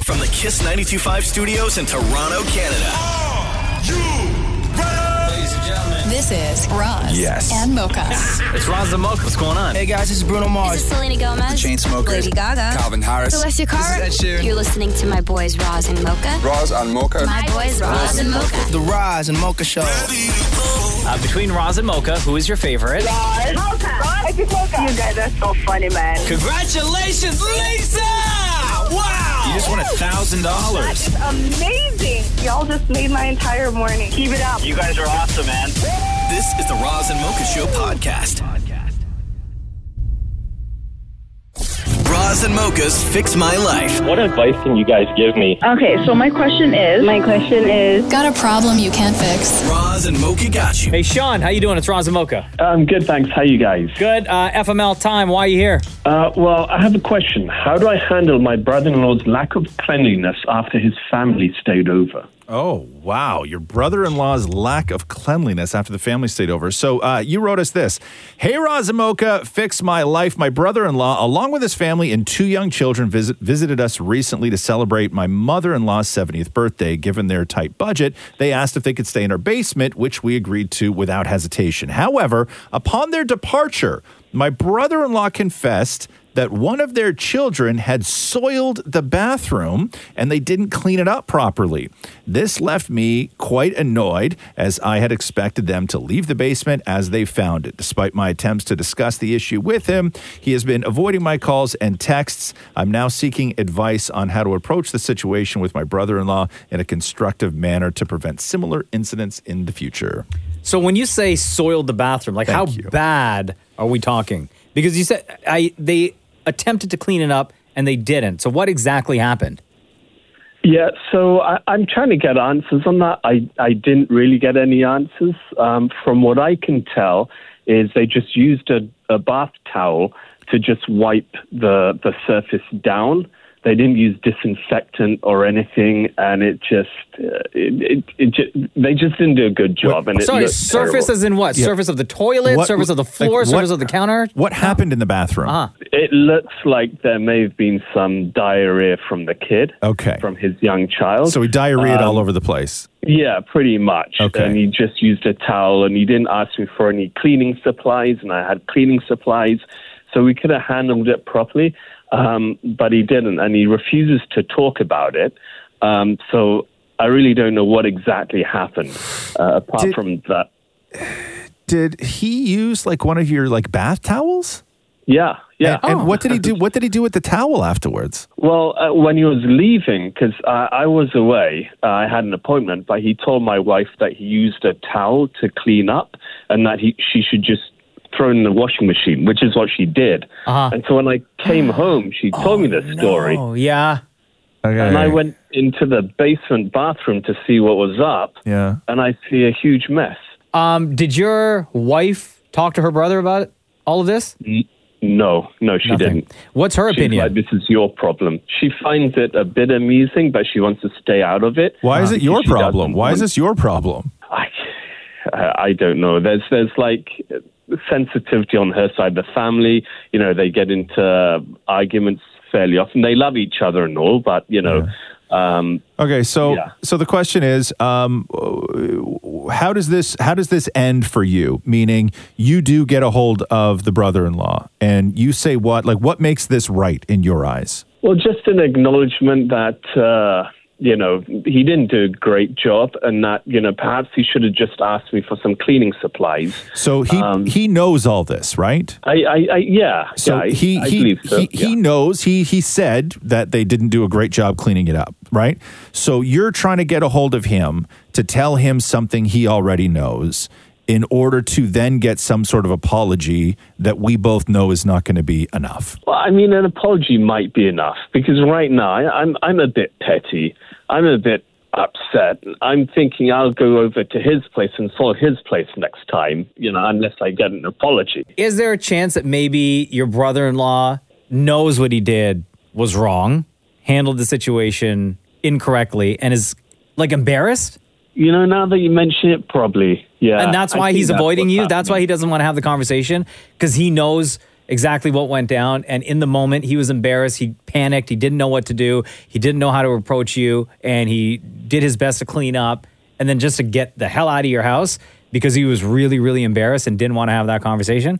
From the Kiss 92.5 studios in Toronto, Canada. Are you ready? Ladies and gentlemen, this is Roz and Mocha. It's Roz and Mocha. What's going on? Hey guys, this is Bruno Mars. This is Selena Gomez. The Chainsmokers. Lady Gaga. Calvin Harris. Alessia Cara. This is Ed Sheeran. You're listening to my boys Roz and Mocha. Roz and Mocha. My boys Roz and Mocha. The Roz and Mocha Show. Between Roz and Mocha, who is your favorite? Mocha. Mocha. You guys are so funny, man. Congratulations, Lisa! Wow! You just won $1,000. That is amazing. Y'all just made my entire morning. Keep it up. You guys are awesome, man. This is the Roz and Mocha Show podcast. Roz and Mocha's Fix My Life. What advice can you guys give me? Okay, so my question is... Got a problem you can't fix? Roz and Mocha got you. Hey, Sean, how you doing? It's Roz and Mocha. I'm good, thanks. How you guys? Good. FML time. Why are you here? Well, I have a question. How do I handle my brother-in-law's lack of cleanliness after his family stayed over? Oh, wow. Your brother-in-law's lack of cleanliness after the family stayed over. So you wrote us this. Hey, Roz and Mocha, fix my life. My brother-in-law, along with his family and 2 young children, visited us recently to celebrate my mother-in-law's 70th birthday. Given their tight budget, they asked if they could stay in our basement, which we agreed to without hesitation. However, upon their departure, my brother-in-law confessed that one of their children had soiled the bathroom and they didn't clean it up properly. This left me quite annoyed, as I had expected them to leave the basement as they found it. Despite my attempts to discuss the issue with him, he has been avoiding my calls and texts. I'm now seeking advice on how to approach the situation with my brother-in-law in a constructive manner to prevent similar incidents in the future. So when you say soiled the bathroom, like how bad are we talking? Because you said they attempted to clean it up and they didn't. So what exactly happened? Yeah, so I'm trying to get answers on that. I didn't really get any answers. From what I can tell is they just used a bath towel to just wipe the surface down. They didn't use disinfectant or anything, and they just didn't do a good job. And Sorry, surface as in what? Yeah. Surface of the toilet, surface of the floor, surface of the counter? What happened in the bathroom? It looks like there may have been some diarrhea from the kid, from his young child. So he diarrheaed all over the place. Yeah, pretty much. Okay. And he just used a towel, and he didn't ask me for any cleaning supplies, and I had cleaning supplies, so we could have handled it properly. But he didn't, and he refuses to talk about it. So I really don't know what exactly happened, apart from that. Did he use like one of your like bath towels? Yeah. And what did he do? What did he do with the towel afterwards? Well, when he was leaving, because I was away, I had an appointment, but he told my wife that he used a towel to clean up, and that she should just throw it in the washing machine, which is what she did. And so when I came home, she told me this story. Oh, yeah. Okay. And I went into the basement bathroom to see what was up. Yeah. And I see a huge mess. Did your wife talk to her brother about it, all of this? No, she didn't. What's her opinion? Like, this is your problem. She finds it a bit amusing, but she wants to stay out of it. Why is it your problem? Why is this your problem? I don't know. There's like sensitivity on her side. The family, they get into arguments fairly often. They love each other and all, but okay, so the question is, how does this end for you? Meaning, you do get a hold of the brother-in-law, and you say what? Like, what makes this right in your eyes? Well, just an acknowledgement that he didn't do a great job, and that perhaps he should have just asked me for some cleaning supplies. So he knows all this, right? He knows. He said that they didn't do a great job cleaning it up, right? So you're trying to get a hold of him to tell him something he already knows, in order to then get some sort of apology that we both know is not going to be enough. Well, I mean, an apology might be enough, because right now I'm a bit petty. I'm a bit upset. I'm thinking I'll go over to his place and soil his place next time, unless I get an apology. Is there a chance that maybe your brother-in-law knows what he did was wrong, handled the situation incorrectly, and is like embarrassed? Now that you mention it, probably, yeah. And that's why he's avoiding you? That's why he doesn't want to have the conversation? Because he knows exactly what went down. And in the moment, he was embarrassed. He panicked. He didn't know what to do. He didn't know how to approach you. And he did his best to clean up. And then just to get the hell out of your house because he was really, really embarrassed and didn't want to have that conversation.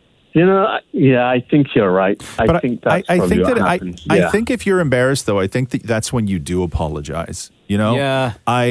I think you're right. I think that's probably what happened. I think if you're embarrassed, though, I think that's when you do apologize. You know? Yeah.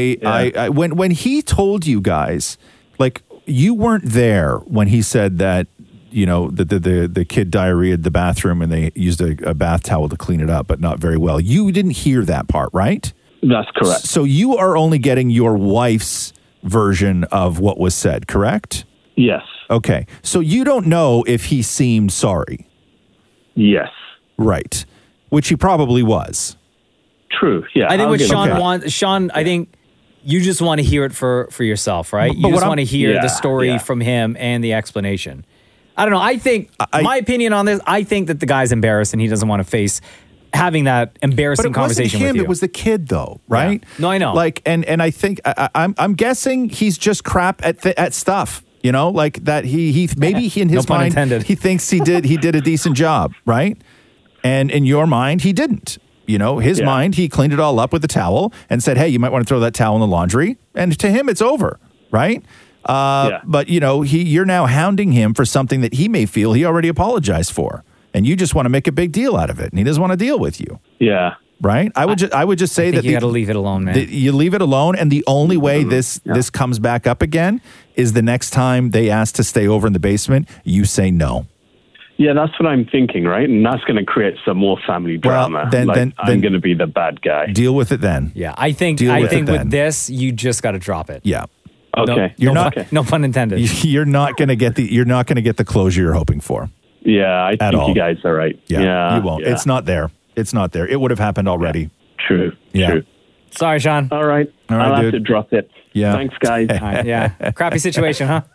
I when he told you guys, like, you weren't there when he said that, you know, the kid diarrheaed the bathroom and they used a bath towel to clean it up, but not very well. You didn't hear that part, right? That's correct. So you are only getting your wife's version of what was said, correct? Yes. Okay. So you don't know if he seemed sorry. Yes. Right. Which he probably was. True. Yeah. I think what Sean wants, Sean, I think you just want to hear it for yourself, right? But You just what want to I'm- hear the story from him and the explanation. I don't know. I think, my opinion on this, I think that the guy's embarrassed and he doesn't want to face having that embarrassing conversation with you. It was the kid, though, right? Yeah. No, I know. Like, and I think I'm guessing he's just crap at stuff. You know, like that he maybe he in his No pun mind intended. he thinks he did a decent job, right? And in your mind, he didn't. You know, his mind, he cleaned it all up with a towel and said, "Hey, you might want to throw that towel in the laundry." And to him, it's over, right? But you know, you're now hounding him for something that he may feel he already apologized for, and you just want to make a big deal out of it, and he doesn't want to deal with you. Yeah. Right? I would just say that you got to leave it alone, man. you leave it alone, and the only way this comes back up again is the next time they ask to stay over in the basement, you say no. Yeah, that's what I'm thinking, right? And that's going to create some more family drama. Then I'm going to be the bad guy. Deal with it then. Yeah, I think with this, you just got to drop it. Yeah. Okay. No pun intended. You're not going to get the closure you're hoping for. Yeah, I think you guys are right. Yeah, you won't. Yeah. It's not there. It's not there. It would have happened already. True. Yeah. True. Sorry, Sean. All right. I'll have to drop it. Yeah. Thanks, guys. All right, yeah. Crappy situation, huh?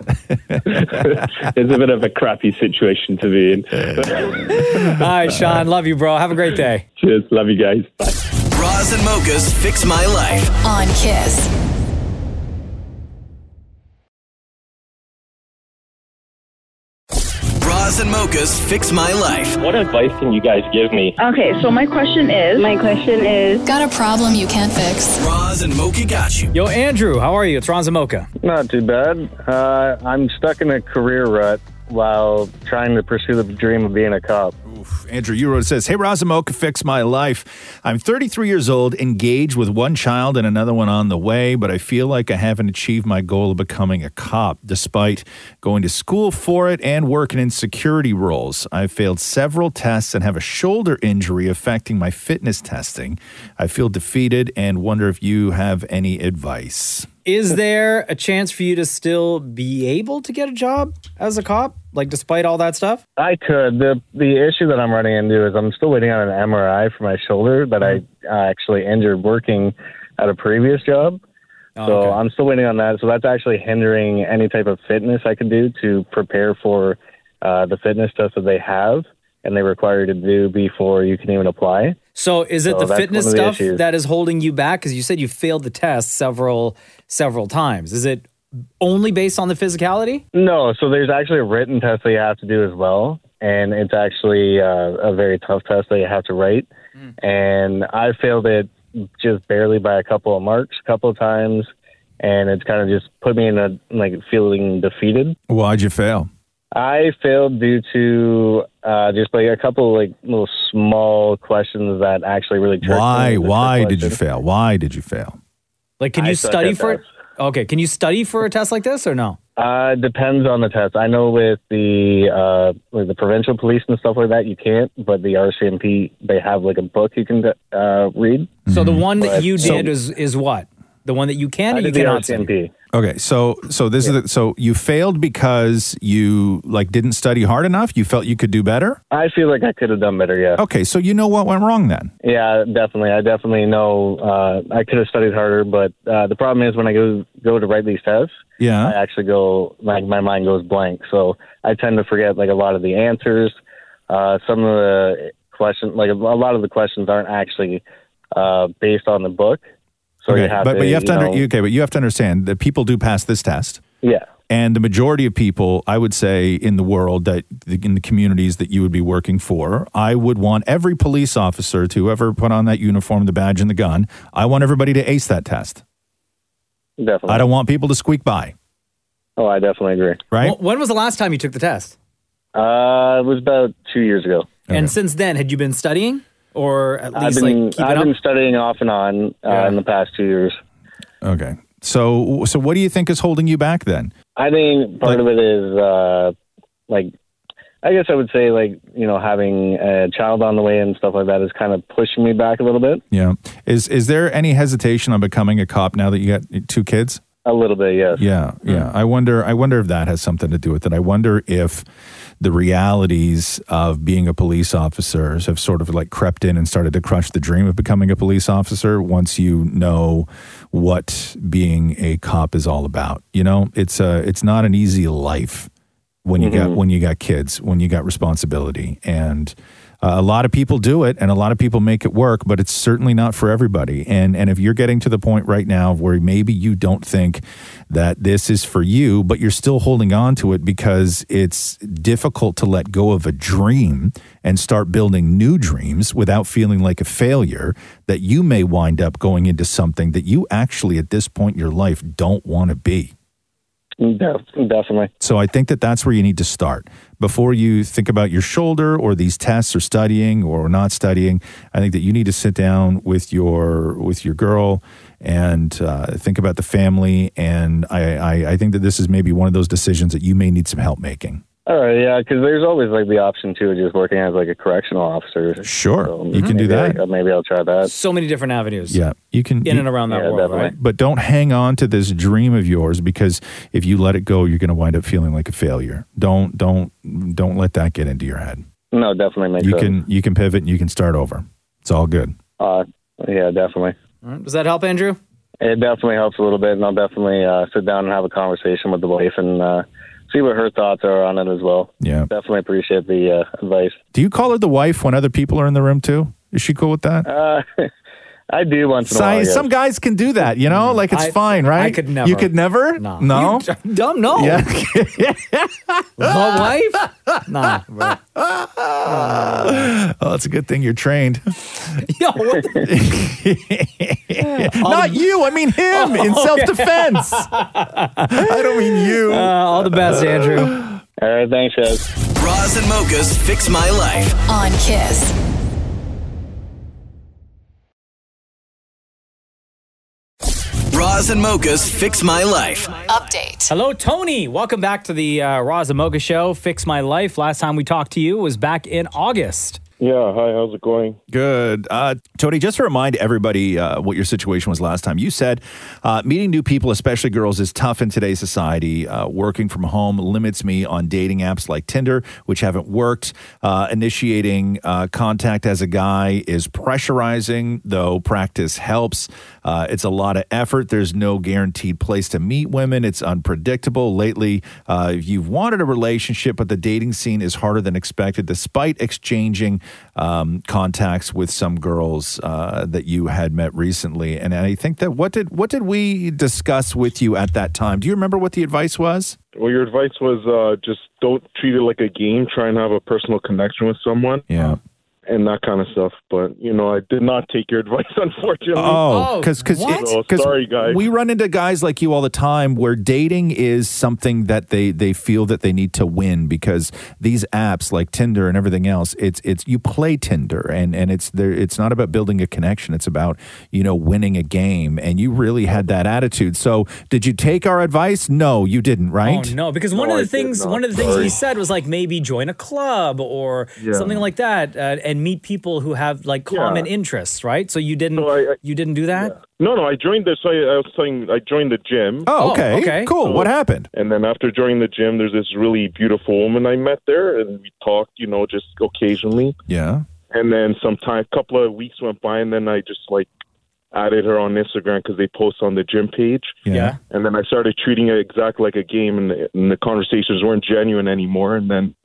It's a bit of a crappy situation to be in. All right, Sean. Love you, bro. Have a great day. Cheers. Love you guys. Bye. Roz and Mocha's Fix My Life. On Kiss. Roz and Mocha's Fix My Life. What advice can you guys give me? Okay, so my question is... Got a problem you can't fix? Roz and Mocha got you. Yo, Andrew, how are you? It's Roz and Mocha. Not too bad. I'm stuck in a career rut while trying to pursue the dream of being a cop. Andrew Euro says, "Hey, Roz and Mocha, fix my life. I'm 33 years old, engaged with one child and another one on the way, but I feel like I haven't achieved my goal of becoming a cop, despite going to school for it and working in security roles. I've failed several tests and have a shoulder injury affecting my fitness testing. I feel defeated and wonder if you have any advice." Is there a chance for you to still be able to get a job as a cop, like despite all that stuff? I could. The issue that I'm running into is I'm still waiting on an MRI for my shoulder that I actually injured working at a previous job. So I'm still waiting on that. So that's actually hindering any type of fitness I can do to prepare for the fitness test that they have and they require you to do before you can even apply. So is it the that's fitness one of the stuff issues. that is holding you back? Because you said you failed the test several times. Is it only based on the physicality? No, so there's actually a written test that you have to do as well, and it's actually a very tough test that you have to write. And I failed it just barely by a couple of marks, a couple of times, and it's kind of just put me in a feeling defeated. Why'd you fail? I failed due to just a couple little small questions that actually really tricked me. Why did you fail? Why did you fail? Like, can you study for it? Okay, can you study for a test like this or no? Depends on the test. I know with the provincial police and stuff like that, you can't. But the RCMP, they have a book you can read. So the one that you did is what? The one that you can or you cannot study? Okay, so this is so you failed because you didn't study hard enough. You felt you could do better. I feel like I could have done better. Yeah. Okay, so you know what went wrong then? Yeah, definitely. I definitely know I could have studied harder, but the problem is when I go to write these tests, I actually go my mind goes blank. So I tend to forget a lot of the answers. Some of the questions, a lot of the questions aren't actually based on the book. So okay, you have but to, you have to understand that people do pass this test. Yeah. And the majority of people, I would say, in the world, that in the communities that you would be working for, I would want every police officer to ever put on that uniform, the badge, and the gun. I want everybody to ace that test. Definitely. I don't want people to squeak by. Oh, I definitely agree. Right? When was the last time you took the test? It was about 2 years ago. And since then, had you been studying, or at least I've been keeping up? studying off and on in the past 2 years. Okay. So what do you think is holding you back then? I think part of it is I guess I would say having a child on the way and stuff like that is kind of pushing me back a little bit. Yeah. Is there any hesitation on becoming a cop now that you got 2 kids? A little bit, yes. Yeah. I wonder if that has something to do with it. I wonder if the realities of being a police officer have sort of crept in and started to crush the dream of becoming a police officer once you know what being a cop is all about. You know, it's not an easy life when you got kids, when you got responsibility, and a lot of people do it and a lot of people make it work, but it's certainly not for everybody. And if you're getting to the point right now where maybe you don't think that this is for you, but you're still holding on to it because it's difficult to let go of a dream and start building new dreams without feeling like a failure, that you may wind up going into something that you actually at this point in your life don't want to be. Definitely. So I think that that's where you need to start. Before you think about your shoulder or these tests or studying or not studying, I think that you need to sit down with your girl and think about the family. And I think that this is maybe one of those decisions that you may need some help making. All right, yeah, because there's always the option too of just working as a correctional officer. Sure, so you can do that. Maybe I'll try that. So many different avenues. Yeah, you can in and around that world, definitely. right? But don't hang on to this dream of yours, because if you let it go, you're going to wind up feeling like a failure. Don't let that get into your head. No, definitely makes sense. You can pivot and you can start over. It's all good. Yeah, definitely. All right. Does that help, Andrew? It definitely helps a little bit, and I'll definitely sit down and have a conversation with the wife and see what her thoughts are on it as well. Yeah. Definitely appreciate the advice. Do you call her the wife when other people are in the room too? Is she cool with that? I do once in a while. Yes. Some guys can do that, you know? It's fine, right? I could never. You could never? No. You dumb? No. Yeah. The wife? Nah. Bro. Oh, it's a good thing you're trained. Yo, what Not you. I mean him in self-defense. I don't mean you. All the best, Andrew. All right, thanks, guys. Roz and Mocha's Fix My Life. On Kiss. Roz and Mocha's Fix My Life. Update. Hello, Tony. Welcome back to the Roz and Mocha Show, Fix My Life. Last time we talked to you was back in August. Yeah, hi, how's it going? Good. Tony, just to remind everybody what your situation was last time, you said meeting new people, especially girls, is tough in today's society. Working from home limits me on dating apps like Tinder, which haven't worked. Initiating contact as a guy is pressurizing, though practice helps. It's a lot of effort. There's no guaranteed place to meet women. It's unpredictable. Lately, you've wanted a relationship, but the dating scene is harder than expected, despite exchanging contacts with some girls that you had met recently. And I think that what did we discuss with you at that time? Do you remember what the advice was? Well, your advice was just don't treat it like a game. Try and have a personal connection with someone. Yeah. And that kind of stuff. But, I did not take your advice, unfortunately. Oh, because sorry, guys. We run into guys like you all the time where dating is something that they feel that they need to win, because these apps like Tinder and everything else, it's you play Tinder and it's not about building a connection. It's about, winning a game. And you really had that attitude. So did you take our advice? No, you didn't, right? Oh, no, because one of the things we said was maybe join a club or something like that. And meet people who have common interests, right? So you didn't you didn't do that? Yeah. No, I joined this. I was saying I joined the gym. Oh, okay. Cool. So, what happened? And then after joining the gym, there's this really beautiful woman I met there, and we talked, just occasionally. Yeah. And then a couple of weeks went by, and then I just added her on Instagram because they post on the gym page. Yeah. And then I started treating it exactly like a game, and the conversations weren't genuine anymore. And then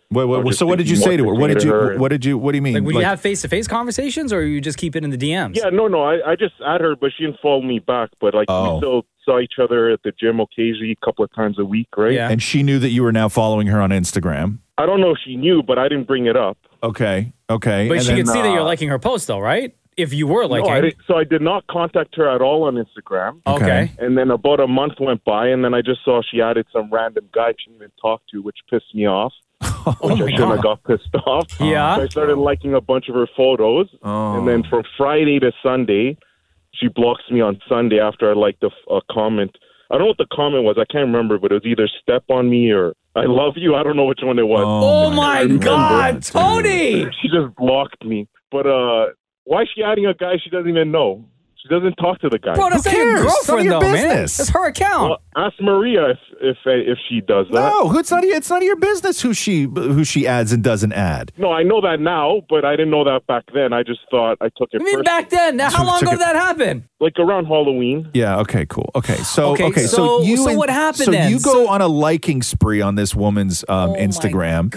So what did you say to her? What do you mean? Like, would you have face-to-face conversations, or you just keep it in the DMs? Yeah, no. I just add her, but she didn't follow me back. But we still saw each other at the gym occasionally, a couple of times a week, right? Yeah. And she knew that you were now following her on Instagram. I don't know if she knew, but I didn't bring it up. Okay. But she could see that you're liking her post, though, right? If you were liking. No, I did not contact her at all on Instagram. Okay. And then about a month went by, and then I just saw she added some random guy she didn't even talk to, which pissed me off. Which I shouldn't have got pissed off. Yeah. So I started liking a bunch of her photos. And then from Friday to Sunday, she blocks me on Sunday after I liked a comment. I don't know what the comment was. I can't remember, but it was either step on me or I love you. I don't know which one it was. Oh my God, Tony! She just blocked me. But why is she adding a guy she doesn't even know? She doesn't talk to the guy. Bro, that's not your girlfriend, though, man. That's her account. Well, ask Maria if she does that. No, it's none of your business who she adds and doesn't add. No, I know that now, but I didn't know that back then. I just thought I took it. I mean, back then. Now, how long ago did that happen? Like around Halloween. Yeah. Okay. Cool. Okay. So so what happened? So then? you go on a liking spree on this woman's Instagram.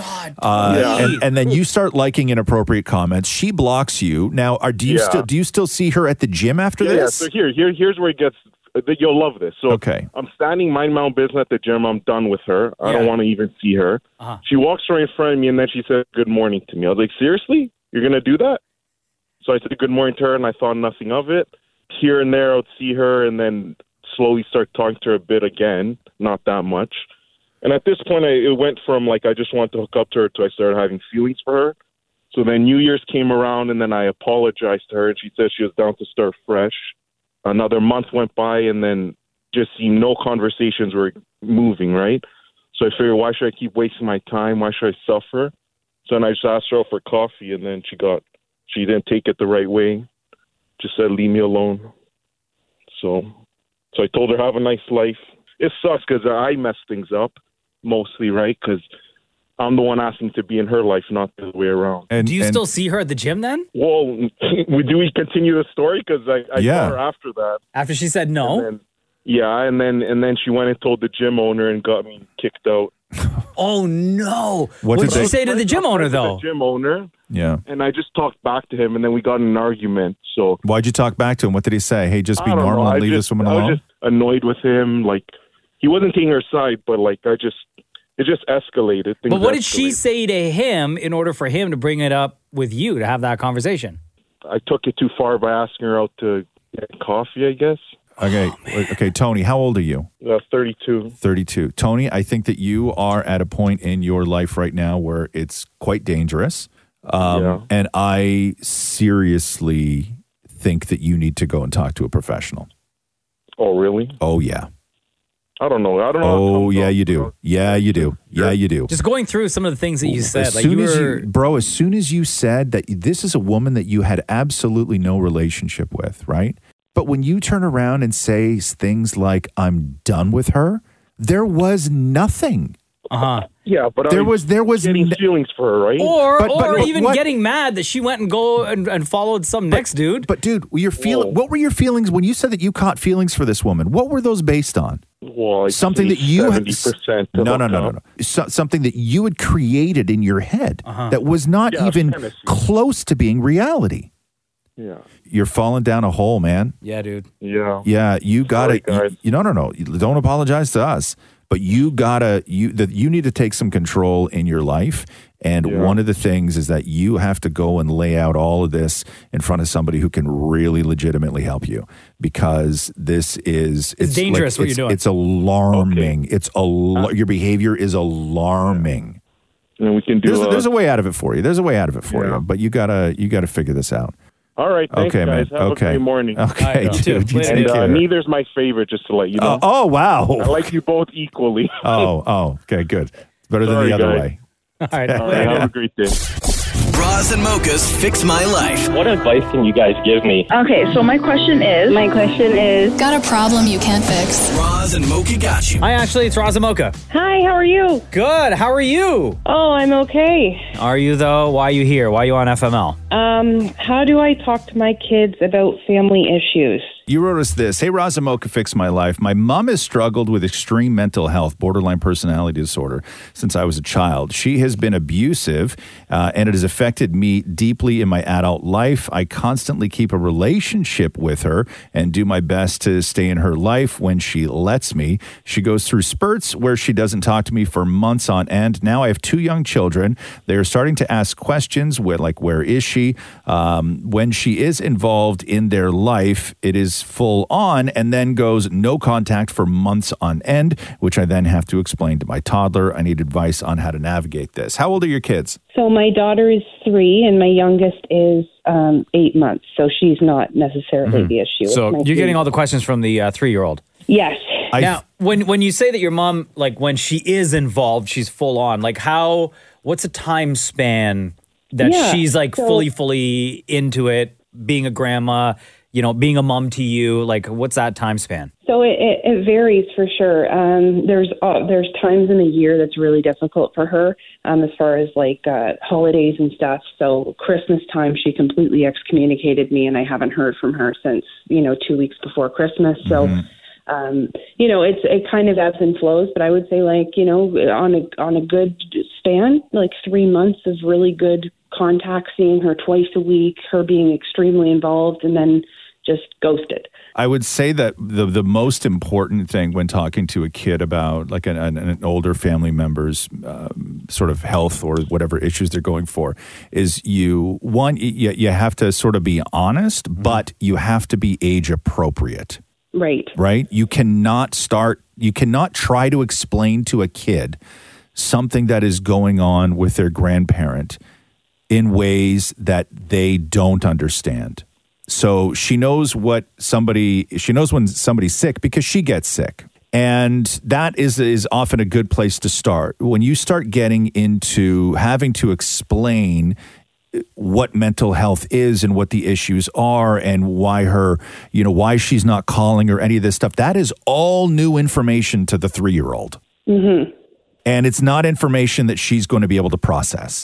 And then you start liking inappropriate comments. She blocks you. Now, do you still see her at the gym after this? Yeah. So here's where it gets. You'll love this. So I'm standing, mind my own business at the gym. I'm done with her. I don't want to even see her. She walks right in front of me, and then she said good morning to me. I was like, seriously? You're going to do that? So I said good morning to her, and I thought nothing of it. Here and there, I would see her, and then slowly start talking to her a bit again, not that much. And at this point, it went from I just wanted to hook up to her to I started having feelings for her. So then New Year's came around, and then I apologized to her, and she said she was down to start fresh. Another month went by, and then just no conversations were moving, right? So I figured, why should I keep wasting my time? Why should I suffer? So then I just asked her out for coffee, and then she didn't take it the right way. Just said, leave me alone. So I told her, have a nice life. It sucks because I mess things up mostly, right? Because I'm the one asking to be in her life, not the other way around. Do you still see her at the gym then? Well, do we continue the story? Because I saw her after that. After she said no? And then she went and told the gym owner and got me kicked out. Oh, no. What did she say to the gym owner, though? The gym owner. Yeah. And I just talked back to him, and then we got in an argument. So why'd you talk back to him? What did he say? Hey, just be normal and leave this woman alone? I was just annoyed with him. He wasn't taking her side, but it just escalated. But what did she say to him in order for him to bring it up with you to have that conversation? I took it too far by asking her out to get coffee, I guess. Okay, Tony, how old are you? 32. 32. Tony, I think that you are at a point in your life right now where it's quite dangerous. And I seriously think that you need to go and talk to a professional. Oh, really? Oh, yeah. I don't know. Oh, yeah, you do. Yeah, you do. Yeah, you do. Just going through some of the things that you said. As soon as you said that this is a woman that you had absolutely no relationship with, right? But when you turn around and say things like, I'm done with her, there was nothing. Yeah, but there was getting feelings for her, right? Or even getting mad that she went and followed some next dude. But dude, what were your feelings when you said that you caught feelings for this woman? What were those based on? Well, something that you had 70%. No. Something that you had created in your head that was not even close to being reality. Yeah. You're falling down a hole, man. Yeah, dude. Yeah. Yeah, you got to no. Don't apologize to us. But you need to take some control in your life. And one of the things is that you have to go and lay out all of this in front of somebody who can really legitimately help you, because it's dangerous what you're doing. It's alarming. Okay. Your behavior is alarming. And we can do there's a way out of it for you. There's a way out of it for you, but you gotta figure this out. All right, thanks, guys. Man. Have a great morning. Okay, dude. And neither's my favorite, just to let you know. Oh, wow. I like you both equally. Okay, good. Better than the other way. All right. Have a great day. Roz and Mocha's Fix My Life. What advice can you guys give me? Okay, so my question is... Got a problem you can't fix? Roz and Mocha got you. Hi, Ashley. It's Roz and Mocha. Hi, how are you? Good. How are you? Oh, I'm okay. Are you, though? Why are you here? Why are you on FML? How do I talk to my kids about family issues? You wrote us this. Hey, Roz and Mocha, Fix My Life. My mom has struggled with extreme mental health, borderline personality disorder, since I was a child. She has been abusive, and it has affected me deeply in my adult life. I constantly keep a relationship with her and do my best to stay in her life when she lets me. She goes through spurts where she doesn't talk to me for months on end. Now I have 2 young children. They are starting to ask questions, like, where is she? When she is involved in their life, it is full on and then goes no contact for months on end, which I then have to explain to my toddler. I need advice on how to navigate this. How old are your kids? So my daughter is 3 and my youngest is 8 months. So she's not necessarily the issue. So you're getting all the questions from the 3-year-old. Yes. Now, when you say that your mom, like when she is involved, she's full on, like what's a time span that she's like fully into it, being a grandma, being a mom to you, like what's that time span? So it varies for sure. There's times in the year that's really difficult for her as far as like holidays and stuff. So Christmas time, she completely excommunicated me and I haven't heard from her since, 2 weeks before Christmas. So, it kind of ebbs and flows, but I would say on a good span, like 3 months of really good contact, seeing her twice a week, her being extremely involved, and then just ghosted. I would say that the most important thing when talking to a kid about like an older family member's sort of health or whatever issues they're going for is you have to sort of be honest, but you have to be age appropriate. Right? You cannot try to explain to a kid something that is going on with their grandparent in ways that they don't understand. So she knows when somebody's sick because she gets sick. And that is often a good place to start. When you start getting into having to explain what mental health is and what the issues are and why she's not calling or any of this stuff, that is all new information to the 3-year-old. Mm-hmm. And it's not information that she's going to be able to process.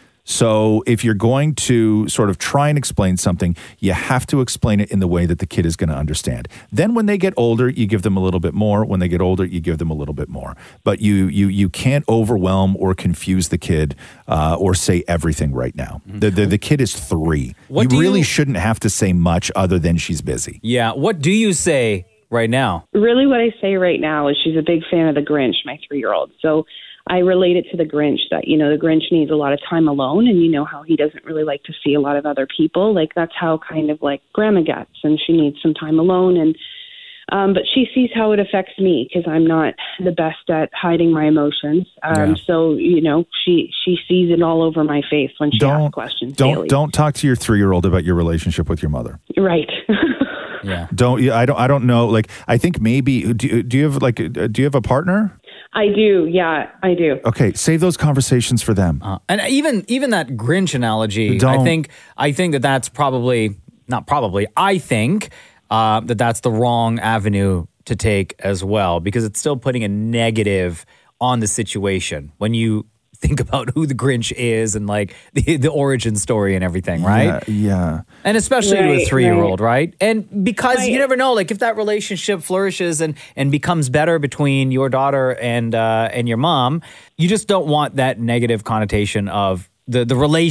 So if you're going to sort of try and explain something, you have to explain it in the way that the kid is going to understand. Then when they get older, you give them a little bit more. When they get older, you give them a little bit more. But you can't overwhelm or confuse the kid or say everything right now. The kid is 3. You really shouldn't have to say much other than she's busy. Yeah. What do you say right now? Really what I say right now is she's a big fan of the Grinch, my 3-year-old. So I relate it to the Grinch that, the Grinch needs a lot of time alone and how he doesn't really like to see a lot of other people. Like that's how kind of like grandma gets and she needs some time alone. And, but she sees how it affects me because I'm not the best at hiding my emotions. So, she sees it all over my face when she asks questions daily. Don't talk to your 3-year-old about your relationship with your mother. Right. Yeah. I don't know. Like, I think maybe, do you have a partner? I do. Yeah, I do. Okay. Save those conversations for them. And even that Grinch analogy, I think that's probably, not probably, I think that's the wrong avenue to take as well, because it's still putting a negative on the situation when you think about who the Grinch is and like the origin story and everything, right? Yeah. And especially to a 3-year-old, right? And because you never know, like if that relationship flourishes and becomes better between your daughter and your mom, you just don't want that negative connotation of the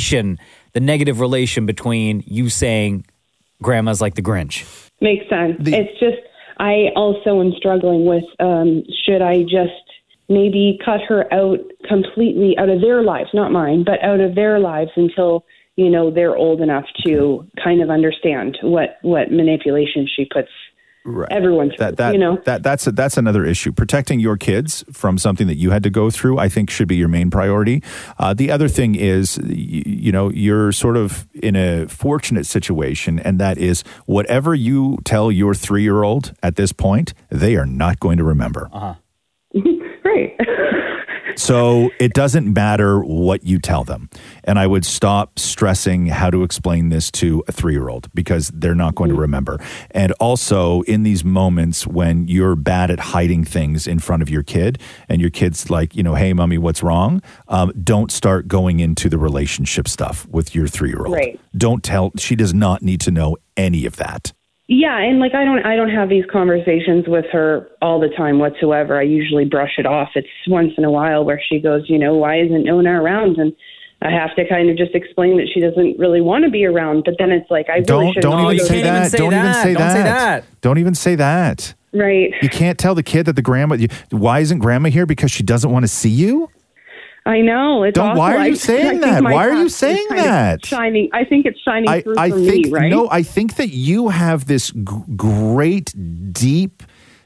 negative relation between you saying grandma's like the Grinch. Makes sense. It's just, I also am struggling with, should I just maybe cut her out completely out of their lives, not mine, but out of their lives until, they're old enough to kind of understand what manipulation she puts everyone through, That's another issue. Protecting your kids from something that you had to go through, I think, should be your main priority. The other thing is, you're sort of in a fortunate situation, and that is whatever you tell your 3-year-old at this point, they are not going to remember. Right. So it doesn't matter what you tell them. And I would stop stressing how to explain this to a 3-year-old because they're not going to remember. And also in these moments when you're bad at hiding things in front of your kid and your kid's like, hey, mommy, what's wrong? Don't start going into the relationship stuff with your 3-year-old. Right. Don't tell, she does not need to know any of that. Yeah, and like I don't have these conversations with her all the time whatsoever. I usually brush it off. It's once in a while where she goes, why isn't Nona around? And I have to kind of just explain that she doesn't really want to be around. But then it's like I really shouldn't. Don't even say that. Don't even say that. Don't even say that. Right. You can't tell the kid that the grandma. Why isn't grandma here? Because she doesn't want to see you. I know. It's awful. Why are you saying that? Why are you saying that? Shining. I think it's shining through for me, right? No, I think that you have this great, deep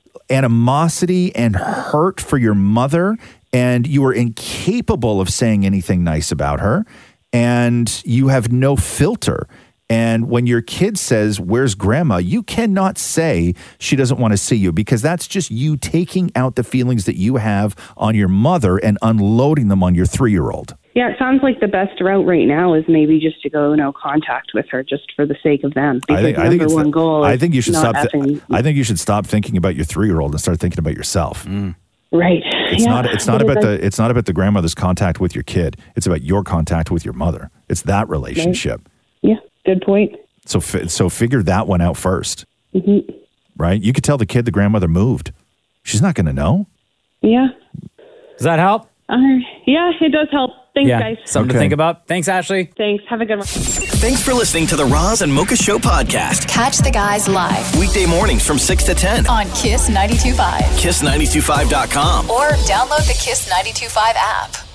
animosity and hurt for your mother, and you are incapable of saying anything nice about her, and you have no filter. And when your kid says, where's grandma? You cannot say she doesn't want to see you because that's just you taking out the feelings that you have on your mother and unloading them on your 3-year-old. Yeah, it sounds like the best route right now is maybe just to go no contact with her just for the sake of them. Because I think you should stop. I think you should stop thinking about your 3-year-old and start thinking about yourself. Right. It's not about the grandmother's contact with your kid. It's about your contact with your mother. It's that relationship. Right. Yeah. Good point. So figure that one out first. Mm-hmm. Right? You could tell the kid the grandmother moved. She's not going to know. Yeah. Does that help? Yeah, it does help. Thanks, guys. Something to think about. Thanks, Ashley. Thanks. Have a good one. Thanks for listening to the Roz and Mocha Show podcast. Catch the guys live Weekday mornings from 6 to 10 on Kiss 92.5. KISS925.com. Or download the Kiss 92.5 app.